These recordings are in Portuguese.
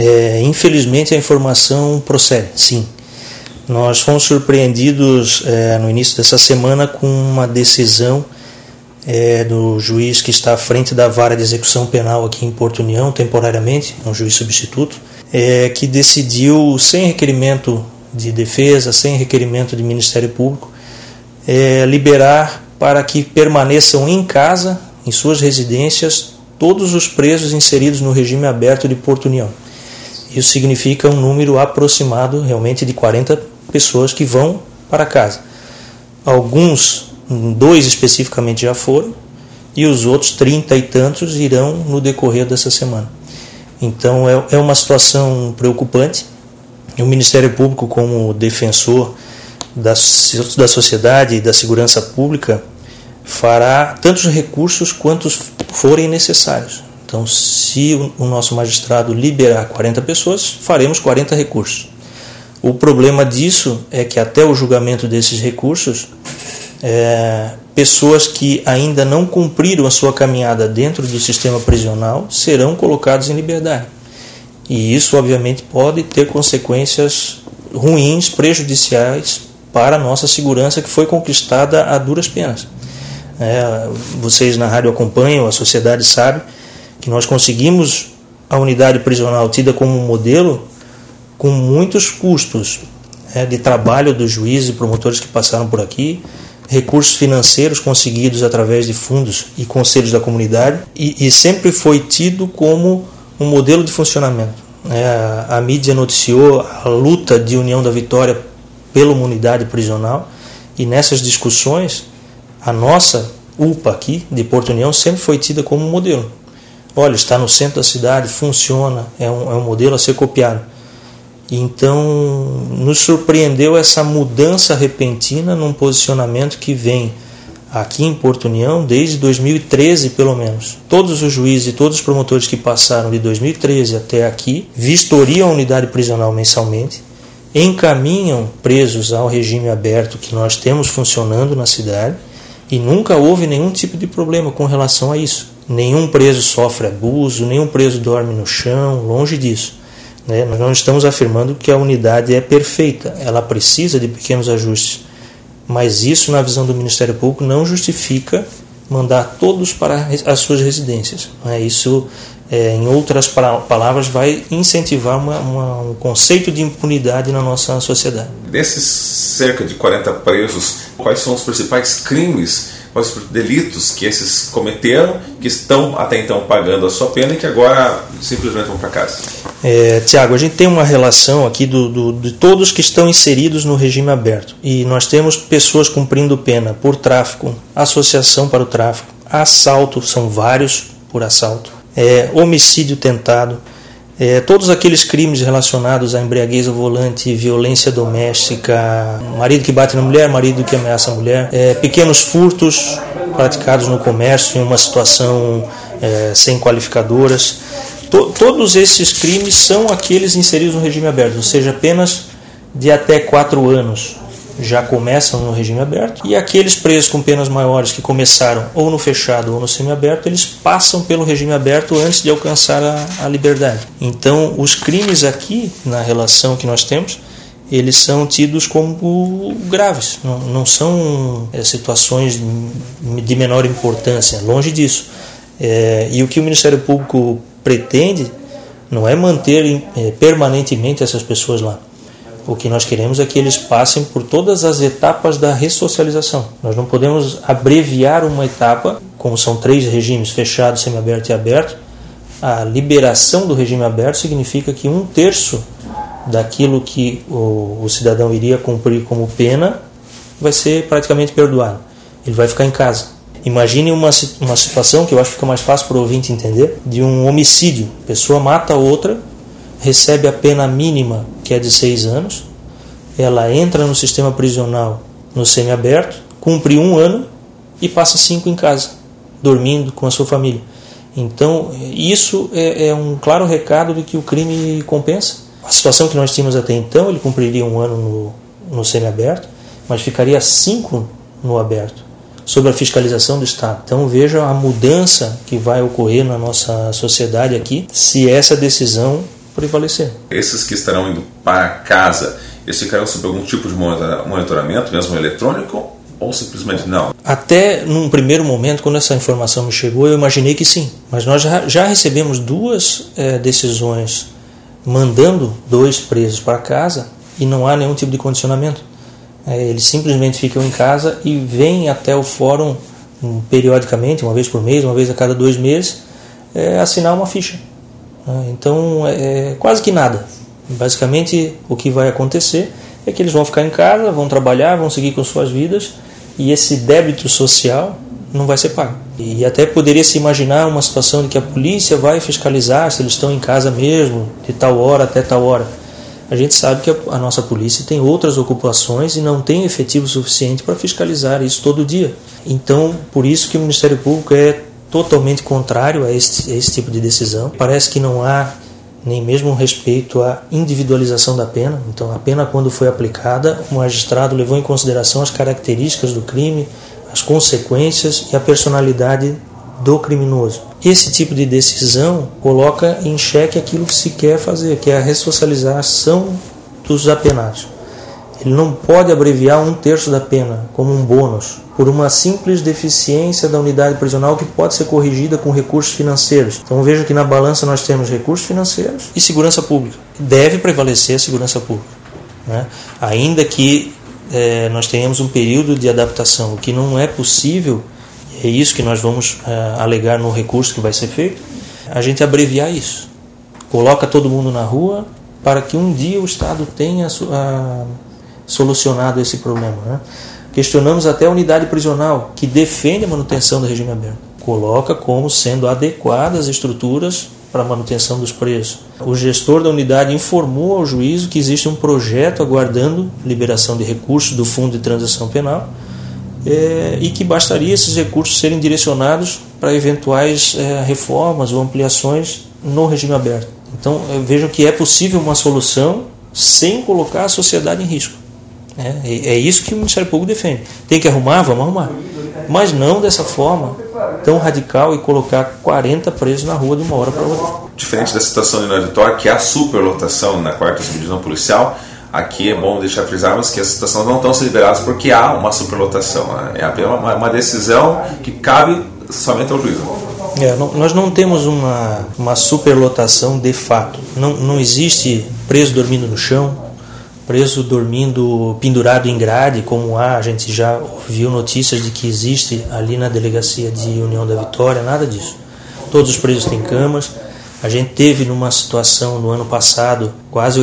Infelizmente a informação procede, sim. Nós fomos surpreendidos no início dessa semana com uma decisão do juiz que está à frente da vara de execução penal aqui em Porto União, temporariamente, um juiz substituto, que decidiu, sem requerimento de defesa, sem requerimento de Ministério Público, liberar para que permaneçam em casa, em suas residências, todos os presos inseridos no regime aberto de Porto União. Isso significa um número aproximado realmente de 40 pessoas que vão para casa. Alguns, 2 especificamente já foram, e os outros 30 e tantos irão no decorrer dessa semana. Então é uma situação preocupante. O Ministério Público, como defensor da sociedade e da segurança pública, fará tantos recursos quantos forem necessários. Então, se o nosso magistrado liberar 40 pessoas, faremos 40 recursos. O problema disso é que até o julgamento desses recursos, pessoas que ainda não cumpriram a sua caminhada dentro do sistema prisional serão colocadas em liberdade. E isso, obviamente, pode ter consequências ruins, prejudiciais para a nossa segurança, que foi conquistada a duras penas. Vocês na rádio acompanham, a sociedade sabe que nós conseguimos a unidade prisional tida como um modelo com muitos custos de trabalho dos juízes e promotores que passaram por aqui, recursos financeiros conseguidos através de fundos e conselhos da comunidade, e sempre foi tido como um modelo de funcionamento. A mídia noticiou a luta de União da Vitória pela uma unidade prisional, e nessas discussões a nossa UPA aqui de Porto União sempre foi tida como um modelo. Olha, está no centro da cidade, funciona, é um modelo a ser copiado. Então nos surpreendeu essa mudança repentina num posicionamento que vem aqui em Porto União desde 2013 pelo menos. Todos os juízes e todos os promotores que passaram de 2013 até aqui vistoriam a unidade prisional mensalmente, encaminham presos ao regime aberto que nós temos funcionando na cidade, e nunca houve nenhum tipo de problema com relação a isso. Nenhum preso sofre abuso, nenhum preso dorme no chão, longe disso. Nós não estamos afirmando que a unidade é perfeita, ela precisa de pequenos ajustes, mas isso, na visão do Ministério Público, não justifica mandar todos para as suas residências. Isso, em outras palavras, vai incentivar um conceito de impunidade na nossa sociedade. Desses cerca de 40 presos, quais são os principais crimes, quais os delitos que esses cometeram, que estão até então pagando a sua pena e que agora simplesmente vão para casa? Tiago, a gente tem uma relação aqui de todos que estão inseridos no regime aberto, e nós temos pessoas cumprindo pena por tráfico, associação para o tráfico, assalto, são vários por assalto, homicídio tentado, todos aqueles crimes relacionados à embriaguez ao volante, violência doméstica, marido que bate na mulher, marido que ameaça a mulher, pequenos furtos praticados no comércio em uma situação sem qualificadoras. Todos esses crimes são aqueles inseridos no regime aberto, ou seja, penas de até 4 anos já começam no regime aberto, e aqueles presos com penas maiores que começaram ou no fechado ou no semiaberto, eles passam pelo regime aberto antes de alcançar a liberdade. Então, os crimes aqui, na relação que nós temos, eles são tidos como graves, não são situações de menor importância, longe disso. E o que o Ministério Público pretende não é manter permanentemente essas pessoas lá. O que nós queremos é que eles passem por todas as etapas da ressocialização. Nós não podemos abreviar uma etapa, como são 3 regimes, fechado, semiaberto e aberto. A liberação do regime aberto significa que 1/3 daquilo que o cidadão iria cumprir como pena vai ser praticamente perdoado. Ele vai ficar em casa. Imagine uma situação que eu acho que fica mais fácil para o ouvinte entender, de um homicídio. A pessoa mata a outra, recebe a pena mínima, que é de 6 anos, ela entra no sistema prisional no semiaberto, cumpre 1 ano e passa 5 em casa, dormindo com a sua família. Então, isso é um claro recado de que o crime compensa. A situação que nós tínhamos até então, ele cumpriria 1 ano no semiaberto, mas ficaria 5 no aberto, sob a fiscalização do Estado. Então veja a mudança que vai ocorrer na nossa sociedade aqui, se essa decisão prevalecer. Esses que estarão indo para casa, eles ficarão sob algum tipo de monitoramento, mesmo eletrônico, ou simplesmente não? Até num primeiro momento, quando essa informação me chegou, eu imaginei que sim. Mas nós já recebemos 2 decisões mandando 2 presos para casa e não há nenhum tipo de condicionamento. Eles simplesmente ficam em casa e vêm até o fórum periodicamente, uma vez por mês, uma vez a cada 2 meses, assinar uma ficha. Então é quase que nada. Basicamente o que vai acontecer é que eles vão ficar em casa, vão trabalhar, vão seguir com suas vidas e esse débito social não vai ser pago. E até poderia se imaginar uma situação de que a polícia vai fiscalizar se eles estão em casa mesmo, de tal hora até tal hora. A gente sabe que a nossa polícia tem outras ocupações e não tem efetivo suficiente para fiscalizar isso todo dia. Então, por isso que o Ministério Público é totalmente contrário a esse tipo de decisão. Parece que não há nem mesmo respeito à individualização da pena. Então, a pena, quando foi aplicada, o magistrado levou em consideração as características do crime, as consequências e a personalidade do criminoso. Esse tipo de decisão coloca em xeque aquilo que se quer fazer, que é a ressocialização dos apenados. Ele não pode abreviar 1/3 da pena como um bônus por uma simples deficiência da unidade prisional que pode ser corrigida com recursos financeiros. Então veja que na balança nós temos recursos financeiros e segurança pública. Deve prevalecer a segurança pública, né? Ainda que nós tenhamos um período de adaptação, o que não é possível. É isso que nós vamos alegar no recurso que vai ser feito, a gente abreviar isso. Coloca todo mundo na rua para que um dia o Estado tenha solucionado esse problema, né? Questionamos até a unidade prisional, que defende a manutenção do regime aberto. Coloca como sendo adequadas as estruturas para a manutenção dos presos. O gestor da unidade informou ao juízo que existe um projeto aguardando liberação de recursos do Fundo de Transição Penal, e que bastaria esses recursos serem direcionados para eventuais reformas ou ampliações no regime aberto. Então vejam que é possível uma solução sem colocar a sociedade em risco. É isso que o Ministério Público defende. Tem que arrumar? Vamos arrumar. Mas não dessa forma tão radical e colocar 40 presos na rua de uma hora para outra. Diferente da situação de União da Vitória, que há superlotação na 4ª Subdivisão Policial, aqui é bom deixar frisarmos que as situações não estão sendo liberadas porque há uma superlotação. É apenas uma decisão que cabe somente ao juízo. Nós não temos uma superlotação de fato. Não existe preso dormindo no chão, preso dormindo pendurado em grade, como a gente já ouviu notícias de que existe ali na delegacia de União da Vitória, nada disso. Todos os presos têm camas. A gente teve numa situação no ano passado quase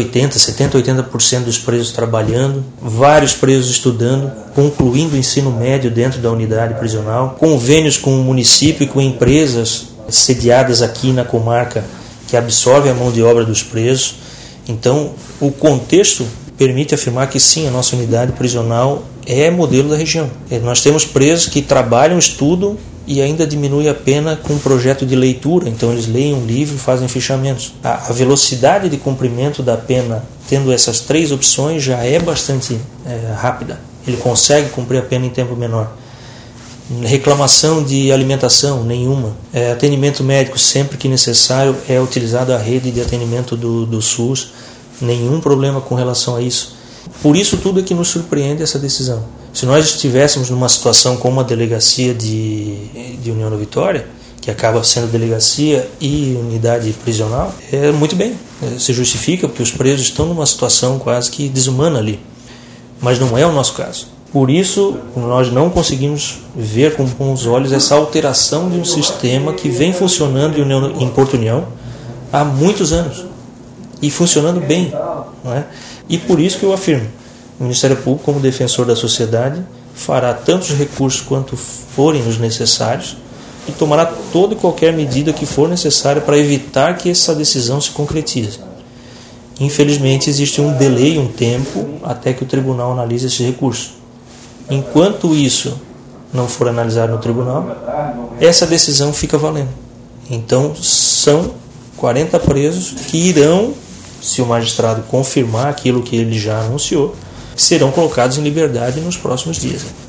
80% dos presos trabalhando, vários presos estudando, concluindo o ensino médio dentro da unidade prisional, convênios com o município e com empresas sediadas aqui na comarca que absorvem a mão de obra dos presos. Então, o contexto permite afirmar que sim, a nossa unidade prisional é modelo da região. Nós temos presos que trabalham, estudam e ainda diminui a pena com um projeto de leitura. Então eles leem um livro e fazem fichamentos. A velocidade de cumprimento da pena, tendo essas 3 opções, já é bastante rápida. Ele consegue cumprir a pena em tempo menor. Reclamação de alimentação, nenhuma. Atendimento médico, sempre que necessário, é utilizada a rede de atendimento do SUS. Nenhum problema com relação a isso. Por isso tudo é que nos surpreende essa decisão. Se nós estivéssemos numa situação como a delegacia de União da Vitória, que acaba sendo delegacia e unidade prisional, muito bem, se justifica, porque os presos estão numa situação quase que desumana ali. Mas não é o nosso caso. Por isso, nós não conseguimos ver com bons olhos essa alteração de um sistema que vem funcionando em Porto União há muitos anos e funcionando bem, não é? E por isso que eu afirmo, o Ministério Público, como defensor da sociedade, fará tantos recursos quanto forem os necessários e tomará toda e qualquer medida que for necessária para evitar que essa decisão se concretize. Infelizmente, existe um delay, um tempo, até que o tribunal analise esse recurso. Enquanto isso não for analisado no tribunal, essa decisão fica valendo. Então, são 40 presos que irão, se o magistrado confirmar aquilo que ele já anunciou, serão colocados em liberdade nos próximos dias.